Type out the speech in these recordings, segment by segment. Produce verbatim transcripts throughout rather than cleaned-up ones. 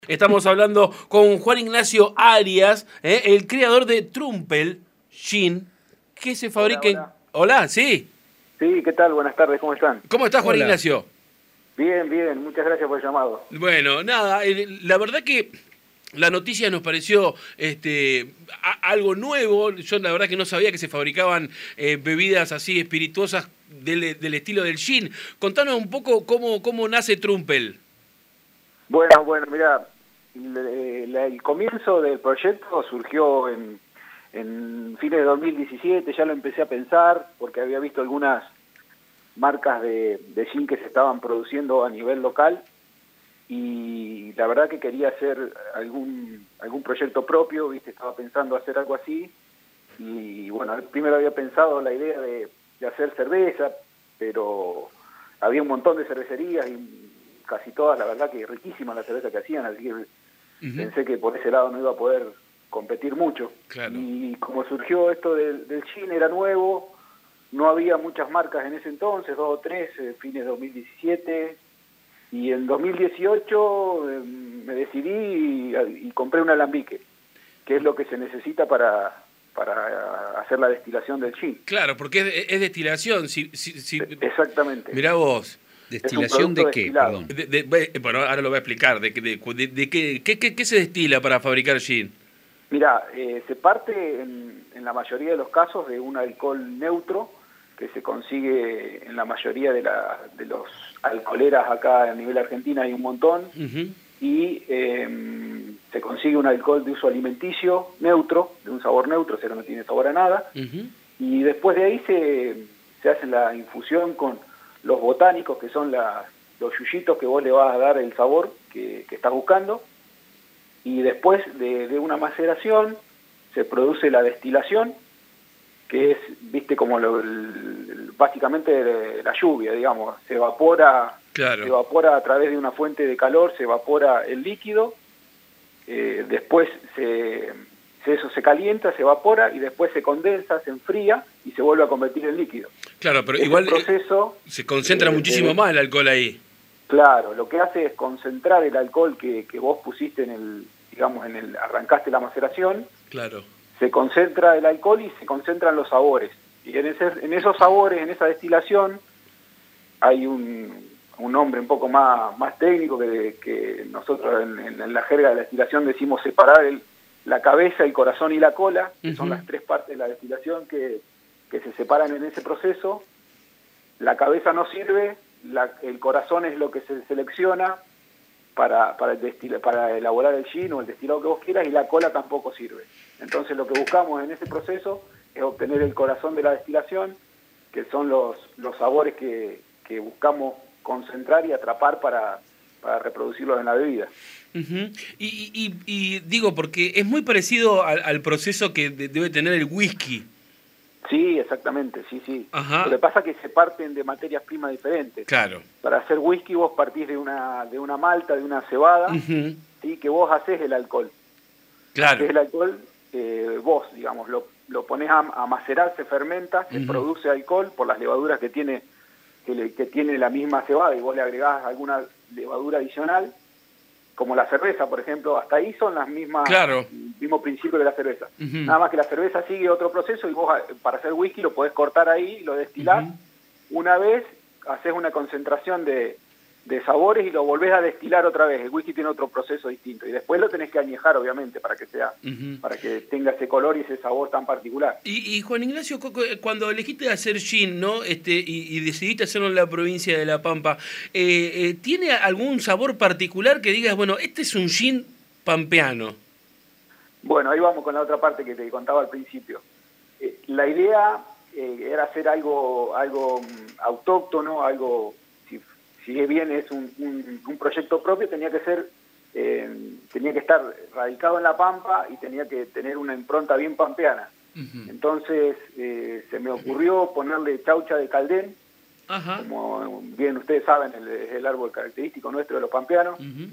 Estamos hablando con Juan Ignacio Arias, ¿eh? el creador de Trumpel Gin, que se fabrica en... Hola, Hola. Hola, sí. Sí, ¿qué tal? Buenas tardes, ¿cómo están? ¿Cómo estás, Juan Hola. Ignacio? Bien, bien, muchas gracias por el llamado. Bueno, nada, eh, la verdad que la noticia nos pareció este, a- algo nuevo. Yo la verdad que no sabía que se fabricaban eh, bebidas así espirituosas del, del estilo del gin. Contanos un poco cómo, cómo nace Trumpel. Bueno, bueno, mira, el, el comienzo del proyecto surgió en, en fines de dos mil diecisiete, ya lo empecé a pensar porque había visto algunas marcas de, de gin que se estaban produciendo a nivel local y la verdad que quería hacer algún algún proyecto propio, viste, estaba pensando hacer algo así y bueno, primero había pensado la idea de, de hacer cerveza, pero había un montón de cervecerías y casi todas, la verdad que riquísima la cerveza que hacían, así que uh-huh. pensé que por ese lado no iba a poder competir mucho. Claro. Y como surgió esto del, del gin, era nuevo, no había muchas marcas en ese entonces, dos o tres, eh, fines de dos mil diecisiete, y en dos mil dieciocho eh, me decidí y, y compré un alambique, que es lo que se necesita para, para hacer la destilación del gin. Claro, porque es, es destilación. Si, si, si... Exactamente. Mirá vos. ¿Destilación de qué? Perdón. De, de, de, bueno, ahora lo voy a explicar. ¿De, de, de, de qué, qué, qué, qué se destila para fabricar gin? Mira, eh, se parte en, en la mayoría de los casos de un alcohol neutro que se consigue en la mayoría de, la, de los alcoholeras acá a nivel Argentina, hay un montón, uh-huh. y eh, se consigue un alcohol de uso alimenticio neutro, de un sabor neutro, o sea, no tiene sabor a nada, uh-huh. y después de ahí se, se hace la infusión con los botánicos, que son la, los yuyitos que vos le vas a dar el sabor que, que estás buscando, y después de, de una maceración se produce la destilación, que es, viste, como lo, el, básicamente la lluvia, digamos, se evapora, claro. se evapora a través de una fuente de calor, se evapora el líquido, eh, después se, se, eso se calienta, se evapora y después se condensa, se enfría y se vuelve a convertir en líquido. Claro, pero Ese igual proceso, eh, se concentra eh, muchísimo de, más el alcohol ahí. Claro, lo que hace es concentrar el alcohol que, que vos pusiste en el, digamos, en el, arrancaste la maceración. Claro. Se concentra el alcohol y se concentran los sabores. Y en, ese, en esos sabores, en esa destilación, hay un, un nombre un poco más, más técnico que, que nosotros en, en, en la jerga de la destilación decimos separar el, la cabeza, el corazón y la cola, que uh-huh. son las tres partes de la destilación que, que se separan en ese proceso. La cabeza no sirve, la, el corazón es lo que se selecciona para, para, el destila, para elaborar el gin o el destilado que vos quieras, y la cola tampoco sirve. Entonces lo que buscamos en ese proceso es obtener el corazón de la destilación, que son los, los sabores que, que buscamos concentrar y atrapar para, para reproducirlos en la bebida. Uh-huh. y, y, y digo, porque es muy parecido al, al proceso que de, debe tener el whisky. Sí, exactamente, sí, sí. Ajá. Lo que pasa es que se parten de materias primas diferentes. Claro. Para hacer whisky vos partís de una, de una malta, de una cebada, uh-huh. ¿sí? Que vos hacés el alcohol. Claro. Hacés el alcohol, eh, vos, digamos, lo, lo ponés a, a macerar, se fermenta, se uh-huh. produce alcohol por las levaduras que tiene, que, le, que tiene la misma cebada, y vos le agregás alguna levadura adicional, como la cerveza, por ejemplo. Hasta ahí son las mismas, claro. el mismo principio de la cerveza. Uh-huh. Nada más que la cerveza sigue otro proceso y vos para hacer whisky lo podés cortar ahí, lo destilás. Uh-huh. Una vez haces una concentración de, de sabores y lo volvés a destilar otra vez. El whisky tiene otro proceso distinto y después lo tenés que añejar, obviamente, para que sea, uh-huh. para que tenga ese color y ese sabor tan particular. Y, y Juan Ignacio, cuando elegiste hacer gin, ¿no? Este, y, y decidiste hacerlo en la provincia de La Pampa, eh, eh, ¿tiene algún sabor particular que digas, bueno, este es un gin pampeano? Bueno, ahí vamos con la otra parte que te contaba al principio. Eh, la idea eh, era hacer algo, algo um, autóctono, algo, si, si bien es un, un, un proyecto propio, tenía que ser, eh, tenía que estar radicado en La Pampa y tenía que tener una impronta bien pampeana. Uh-huh. Entonces eh, se me ocurrió ponerle chaucha de Caldén, uh-huh. como bien ustedes saben, el, es el árbol característico nuestro de los pampeanos. Uh-huh.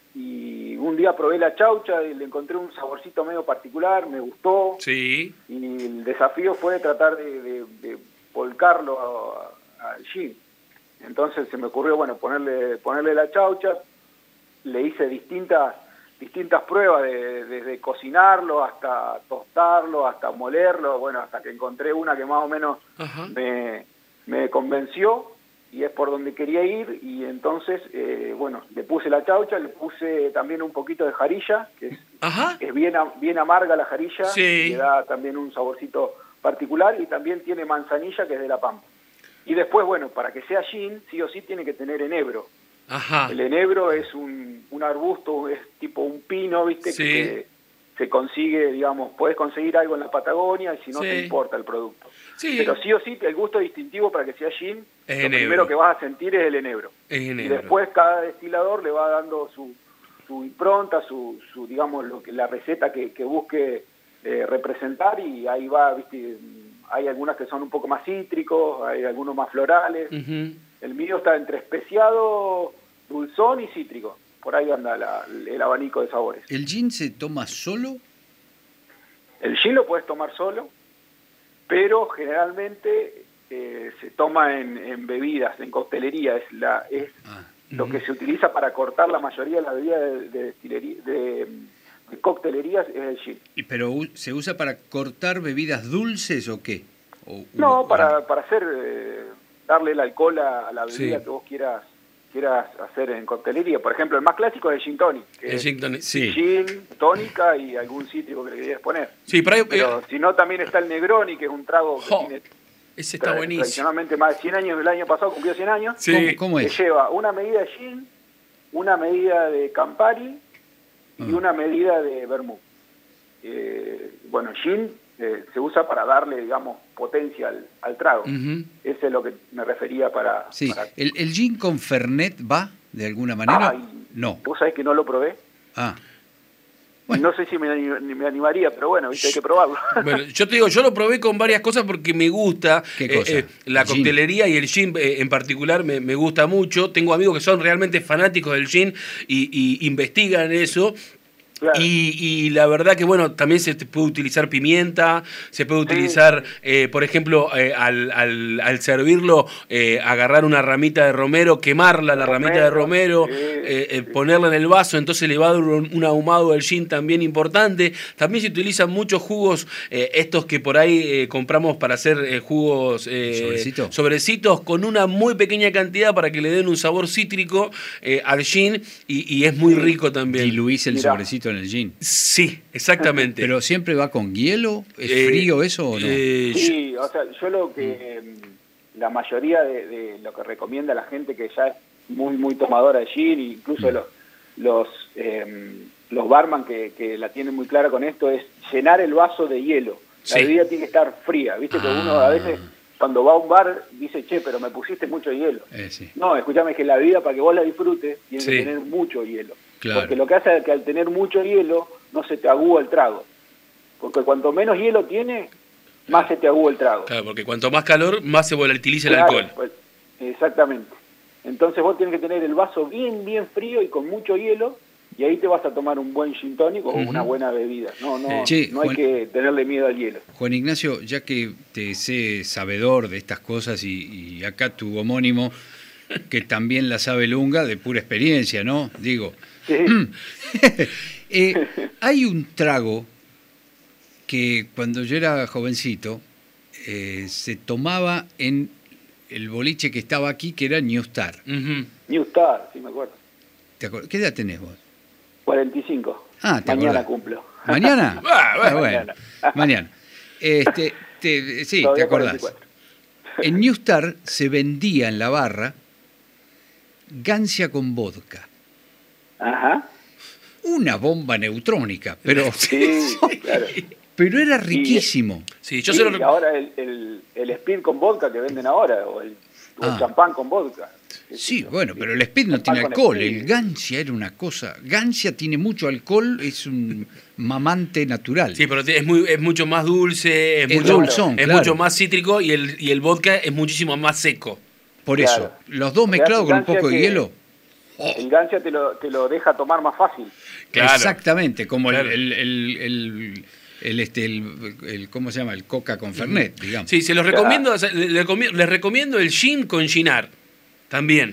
Y un día probé la chaucha y le encontré un saborcito medio particular, me gustó. Sí. Y el desafío fue tratar de, de, de volcarlo al gin. Entonces se me ocurrió, bueno, ponerle, ponerle la chaucha, le hice distintas, distintas pruebas, de, desde cocinarlo hasta tostarlo, hasta molerlo, bueno, hasta que encontré una que más o menos me, me convenció y es por donde quería ir, y entonces, eh, bueno, le puse la chaucha, le puse también un poquito de jarilla, que es, que es bien, bien amarga la jarilla, sí. le da también un saborcito particular, y también tiene manzanilla, que es de la pampa. Y después, bueno, para que sea gin, sí o sí tiene que tener enebro. Ajá. El enebro es un, un arbusto, es tipo un pino, ¿viste? Sí. Que se consigue, digamos, puedes conseguir algo en la Patagonia y si no sí. te importa el producto. Sí. Pero sí o sí, el gusto distintivo para que sea gin, es lo enebro. primero que vas a sentir es el enebro. Es enebro. Y después cada destilador le va dando su, su impronta, su, su, digamos, lo que, la receta que, que busque eh, representar, y ahí va, ¿viste? Hay algunas que son un poco más cítricos, hay algunos más florales. Uh-huh. El mío está entre especiado, dulzón y cítrico. Por ahí anda la, el abanico de sabores. ¿El gin se toma solo? El gin lo puedes tomar solo, pero generalmente eh, se toma en, en bebidas, en coctelería. Es, la, es ah. lo uh-huh. que se utiliza para cortar la mayoría de las bebidas de, de, destilería, de, de coctelerías, es el gin. ¿Pero se usa para cortar bebidas dulces o qué? O, no, o, para, o... para hacer... Eh, darle el alcohol a, a la bebida sí. que vos quieras quieras hacer en coctelería. Por ejemplo, el más clásico es el gin tonic. Que el gin tonic, sí. Gin, tónica y algún cítrico que le querías poner. Sí, pero, hay, pero eh, si no, también está el Negroni, que es un trago que oh, tiene... Ese está buenísimo. Tradicionalmente más de cien años, el año pasado cumplió cien años. Sí. ¿Cómo, cómo es? Que lleva una medida de gin, una medida de Campari y uh-huh. una medida de vermouth. Eh, bueno, gin... Eh, se usa para darle, digamos, potencia al, al trago. Uh-huh. Ese es lo que me refería para... Sí, para... ¿El, ¿El gin con Fernet va de alguna manera? Ay, no. Vos sabés que no lo probé. Ah. Bueno. No sé si me, me animaría, pero bueno, ¿viste? Hay que probarlo. Bueno, yo te digo, yo lo probé con varias cosas porque me gusta. ¿Qué cosa? Eh, eh, la coctelería y el gin eh, en particular me, me gusta mucho. Tengo amigos que son realmente fanáticos del gin y, y investigan eso. Claro. Y, y la verdad que, bueno, también se puede utilizar pimienta, se puede utilizar, sí. eh, por ejemplo, eh, al, al, al servirlo, eh, agarrar una ramita de romero, quemarla, la romero, ramita de romero, sí, eh, eh, sí. ponerla en el vaso, entonces le va a dar un, un ahumado del gin también importante. También se utilizan muchos jugos, eh, estos que por ahí eh, compramos para hacer eh, jugos eh, ¿Sobrecito? sobrecitos, con una muy pequeña cantidad para que le den un sabor cítrico eh, al gin, y, y es muy rico también. Diluís el Mirá. sobrecito en el gin. Sí, exactamente. ¿Pero siempre va con hielo? ¿Es eh, frío eso o no? Eh, sí, o sea, yo lo que... Eh, la mayoría de, de lo que recomienda la gente que ya es muy, muy tomadora de gin, incluso mm. los los, eh, los barman que, que la tienen muy clara con esto, es llenar el vaso de hielo. La sí. bebida tiene que estar fría, ¿viste? Que ah. uno a veces... Cuando va a un bar, dice, che, pero me pusiste mucho hielo. Eh, sí. No, escúchame, que la bebida, para que vos la disfrutes, tiene sí. que tener mucho hielo. Claro. Porque lo que hace es que al tener mucho hielo, no se te agúa el trago. Porque cuanto menos hielo tiene, más se te agúa el trago. Claro, porque cuanto más calor, más se volatiliza el claro, alcohol. Pues, exactamente. Entonces vos tenés que tener el vaso bien, bien frío y con mucho hielo, y ahí te vas a tomar un buen gin tonic o uh-huh. una buena bebida. No, no, che, no hay Juan, que tenerle miedo al hielo. Juan Ignacio, ya que te sé sabedor de estas cosas y, y acá tu homónimo, que también la sabe Lunga, de pura experiencia, ¿no? Digo, sí. eh, hay un trago que cuando yo era jovencito eh, se tomaba en el boliche que estaba aquí, que era New Star. Uh-huh. New Star, sí me acuerdo. ¿Te acuerdas? ¿Qué edad tenés vos? cuarenta y cinco. Ah, ¿te Mañana acordás? cumplo. ¿Mañana? Ah, bueno. Ah, bueno. Mañana. Este, te, sí, Todavía te acordás. cuarenta y cuatro. En New Star se vendía en la barra gancia con vodka. Ajá. Una bomba neutrónica, pero... Sí, claro. Pero era riquísimo. Sí, yo sí, se lo... ahora el, el, el Speed con vodka que venden ahora, o el, o el Ah. champán con vodka. Sí, bueno, pero el Speed no tiene alcohol. El Gancia era una cosa... Gancia tiene mucho alcohol, es un mamante natural. Sí, pero es, muy, es mucho más dulce, es, Es mucho, dulzón, es claro. mucho más cítrico, y el, y el vodka es muchísimo más seco. Por Claro. eso, los dos mezclados con un poco de que- hielo. El Gancia te lo, te lo deja tomar más fácil. Claro. Exactamente, como Claro. el, el, el, el, el, este, el, el- ¿cómo se llama? El coca con Fernet, digamos. Sí, se los recomiendo, o sea, le- le recomi- les recomiendo el gin con ginar, también.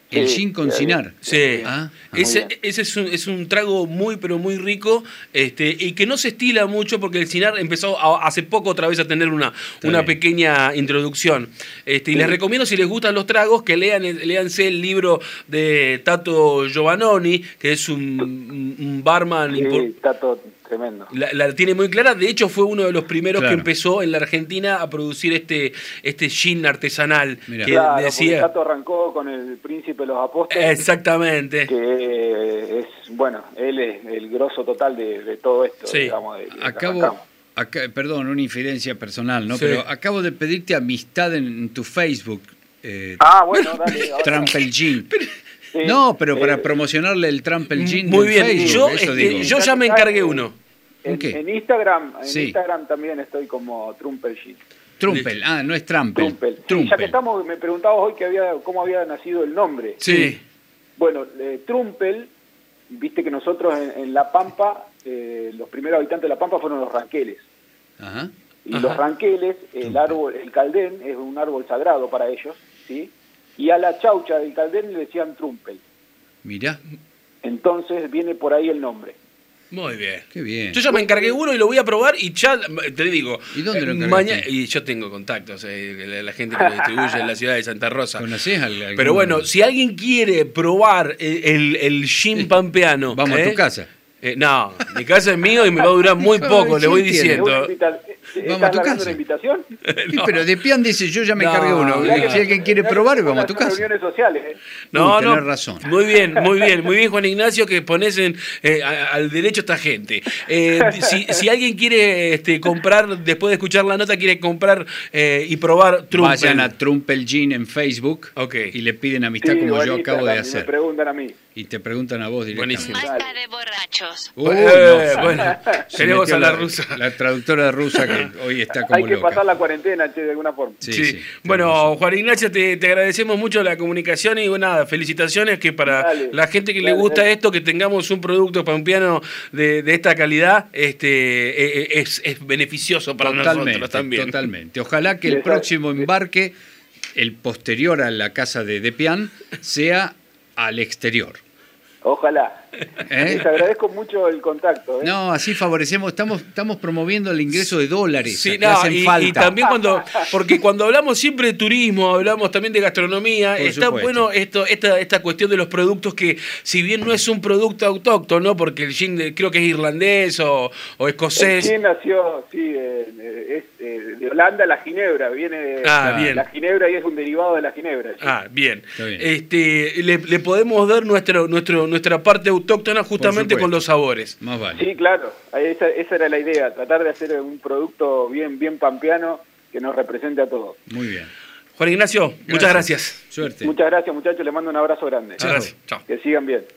El Sí, gin con sí, cinar. Sí, Ah, ese, muy bien. ese es, un, es un trago muy, pero muy rico, este, y que no se estila mucho porque el cinar empezó a- hace poco otra vez a tener una, una bien. pequeña introducción. Este, y les recomiendo, si les gustan los tragos, que lean, el- léanse el libro de Tato Giovannoni, que es un, un barman Sí, impor- está todo tremendo. La, la tiene muy clara. De hecho, fue uno de los primeros Claro. que empezó en la Argentina a producir este, este gin artesanal. Mirá. Que Claro, decía. porque Tato arrancó con el Príncipe de los Apóstoles, Exactamente. que es, bueno, él es el grosso total de, de todo esto, Sí. digamos. De, de que Acabo, arrancamos. acá, perdón, una infidencia personal, ¿no? Sí. Pero acabo de pedirte amistad en, en tu Facebook, eh, Ah, bueno, dale. ahora- Trampel Gin. Sí, No, pero para eh, promocionarle el Trampel Gin Muy del bien. Facebook, Yo, eso este, digo. yo ya me encargué uno. En, ¿En qué? en Instagram, en Sí. Instagram también estoy como Trumpel Gin. Trumpel, ah, no es Trampel. Trumpel. Sí, Trumpel. ya que estamos, me preguntabas hoy que había, cómo había nacido el nombre. Sí. Bueno, eh, Trumpel, viste que nosotros en, en La Pampa, eh, los primeros habitantes de La Pampa fueron los ranqueles. Ajá. Y Ajá. los ranqueles, el árbol, el caldén es un árbol sagrado para ellos, ¿sí? Y a la chaucha del caldén le decían Trumpel. Mirá, Entonces viene por ahí el nombre. Muy bien. qué bien. Yo ya me encargué uno y lo voy a probar y ya te digo. ¿Y dónde lo eh, encargaste? mañana- Y yo tengo contactos, eh, la, la gente que lo distribuye en la ciudad de Santa Rosa. ¿Conocés al- algún- Pero bueno, si alguien quiere probar el, el, el gin pampeano. Vamos a ¿eh? tu casa. Eh, no, mi casa es mío y me va a durar muy No, poco, le voy ¿quién tiene? diciendo. ¿Una invita- Vamos a tu ¿Estás largando casa. una invitación? Sí, pero de Pian dice, yo ya me No, encargué uno. mirá Si que- alguien quiere Mirá que probar, se vamos a ponen tu casa. reuniones sociales, ¿eh? No, Uy, no. tenés razón. Muy bien, muy bien, muy bien, Juan Ignacio, que pones en, eh, a- al derecho a esta gente. Eh, si, si alguien quiere este, comprar, después de escuchar la nota, quiere comprar eh, y probar Trumpel. Vayan a Trumpel Gin en Facebook Ok. y le piden amistad Sí, como o en yo acabo de Instagram, y hacer. Me preguntan a mí. Y te preguntan a vos directamente. Buenísimo. Basta de borrachos. Uy, Eh, no. bueno, Se tenemos metió a la rusa. La traductora rusa que hoy está como Hay que loca. pasar la cuarentena, che, de alguna forma. Sí, Sí. sí, tenés Bueno, razón. Juan Ignacio, te, te agradecemos mucho la comunicación y bueno, nada, felicitaciones que para Dale, la gente que le dale, gusta dale. esto, que tengamos un producto pampeano de, de esta calidad, este eh, eh, es, es beneficioso para Totalmente, nosotros también. totalmente. Ojalá que el Esa- próximo embarque, el posterior a la casa de Depian, sea al exterior. Ojalá. ¿Eh? Les agradezco mucho el contacto. ¿eh? No, así favorecemos, estamos, estamos promoviendo el ingreso de dólares Sí, que no, hacen y, falta. y también cuando, porque cuando hablamos siempre de turismo, hablamos también de gastronomía, Por está supuesto. bueno esto, esta, esta cuestión de los productos que, si bien no es un producto autóctono, porque el gin de- creo que es irlandés o, o El escocés. gin nació, sí, eh, eh, es eh, de Holanda, la ginebra, viene de Ah, la, bien. la ginebra y es un derivado de la ginebra. sí. Ah, bien. Está bien. Este, le, le podemos dar nuestro, nuestro, nuestra parte autóctona justamente supuesto. con los sabores. Más vale. Sí, claro, esa, esa era la idea, tratar de hacer un producto bien, bien pampeano que nos represente a todos. Muy bien. Juan Ignacio, muchas gracias. Suerte. Muchas gracias, muchachos, les mando un abrazo grande. Muchas gracias. Chao. Que sigan bien.